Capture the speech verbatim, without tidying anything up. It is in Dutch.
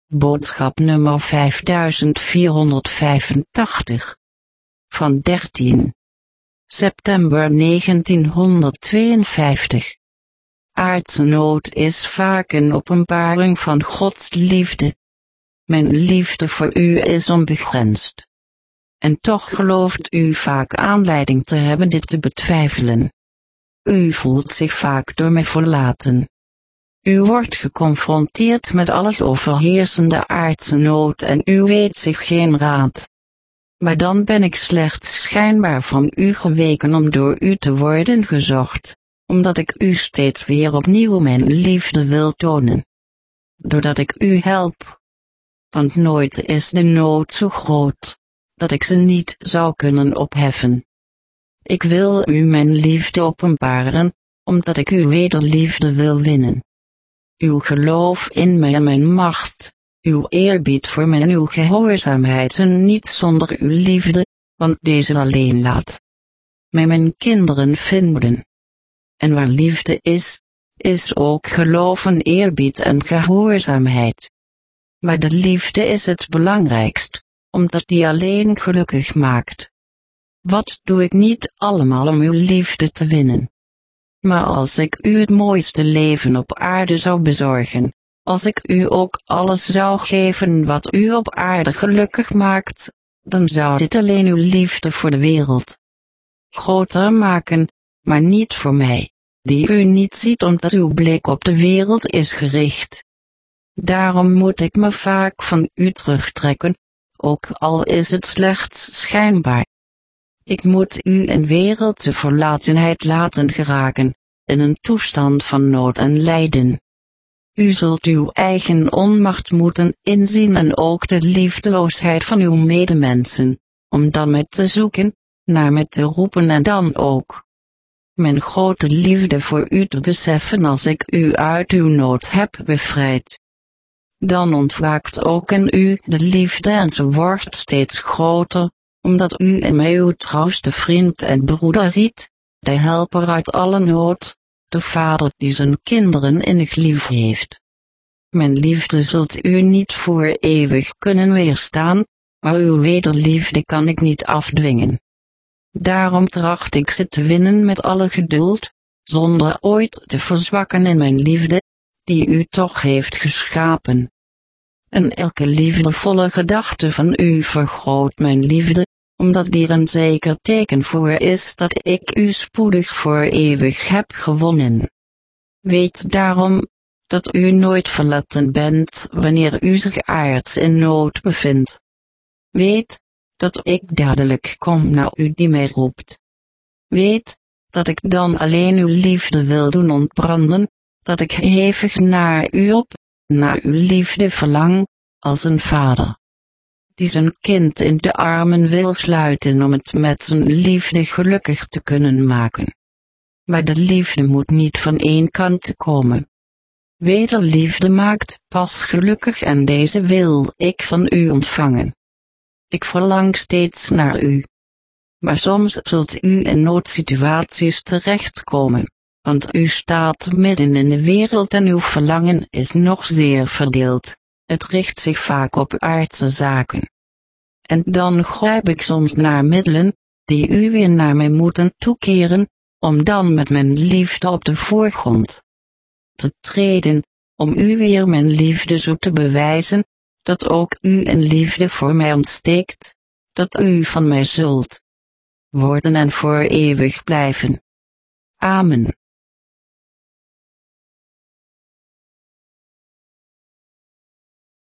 Boodschap nummer vijfduizendvierhonderdvijfentachtig. Van dertien september negentienhonderdtweeënvijftig. Aardse nood is vaak een openbaring van Gods liefde. Mijn liefde voor u is onbegrensd. En toch gelooft u vaak aanleiding te hebben dit te betwijfelen. U voelt zich vaak door mij verlaten. U wordt geconfronteerd met alles overheersende aardse nood en u weet zich geen raad. Maar dan ben ik slechts schijnbaar van u geweken om door u te worden gezocht, omdat ik u steeds weer opnieuw mijn liefde wil tonen. Doordat ik u help. Want nooit is de nood zo groot, dat ik ze niet zou kunnen opheffen. Ik wil u mijn liefde openbaren, omdat ik uw wederliefde wil winnen. Uw geloof in mij en mijn macht, uw eerbied voor mij en uw gehoorzaamheid zijn niet zonder uw liefde, want deze alleen laat mij mijn kinderen vinden. En waar liefde is, is ook geloof en eerbied en gehoorzaamheid. Maar de liefde is het belangrijkst, omdat die alleen gelukkig maakt. Wat doe ik niet allemaal om uw liefde te winnen? Maar als ik u het mooiste leven op aarde zou bezorgen, als ik u ook alles zou geven wat u op aarde gelukkig maakt, dan zou dit alleen uw liefde voor de wereld groter maken, maar niet voor mij, die u niet ziet omdat uw blik op de wereld is gericht. Daarom moet ik me vaak van u terugtrekken, ook al is het slechts schijnbaar. Ik moet u in wereldse verlatenheid laten geraken, in een toestand van nood en lijden. U zult uw eigen onmacht moeten inzien en ook de liefdeloosheid van uw medemensen, om dan mij te zoeken, naar mij te roepen en dan ook mijn grote liefde voor u te beseffen als ik u uit uw nood heb bevrijd. Dan ontwaakt ook in u de liefde en ze wordt steeds groter, omdat u in mij uw trouwste vriend en broeder ziet, de helper uit alle nood, de vader die zijn kinderen innig lief heeft. Mijn liefde zult u niet voor eeuwig kunnen weerstaan, maar uw wederliefde kan ik niet afdwingen. Daarom tracht ik ze te winnen met alle geduld, zonder ooit te verzwakken in mijn liefde, die u toch heeft geschapen. En elke liefdevolle gedachte van u vergroot mijn liefde, omdat die er een zeker teken voor is dat ik u spoedig voor eeuwig heb gewonnen. Weet daarom, dat u nooit verlaten bent wanneer u zich aards in nood bevindt. Weet, dat ik dadelijk kom naar u die mij roept. Weet, dat ik dan alleen uw liefde wil doen ontbranden, dat ik hevig naar u op, naar uw liefde verlang, als een vader die zijn kind in de armen wil sluiten om het met zijn liefde gelukkig te kunnen maken. Maar de liefde moet niet van één kant komen. Wederliefde maakt pas gelukkig en deze wil ik van u ontvangen. Ik verlang steeds naar u. Maar soms zult u in noodsituaties terechtkomen, want u staat midden in de wereld en uw verlangen is nog zeer verdeeld. Het richt zich vaak op aardse zaken. En dan grijp ik soms naar middelen, die u weer naar mij moeten toekeren, om dan met mijn liefde op de voorgrond te treden, om u weer mijn liefde zo te bewijzen, dat ook u in liefde voor mij ontsteekt, dat u van mij zult worden en voor eeuwig blijven. Amen.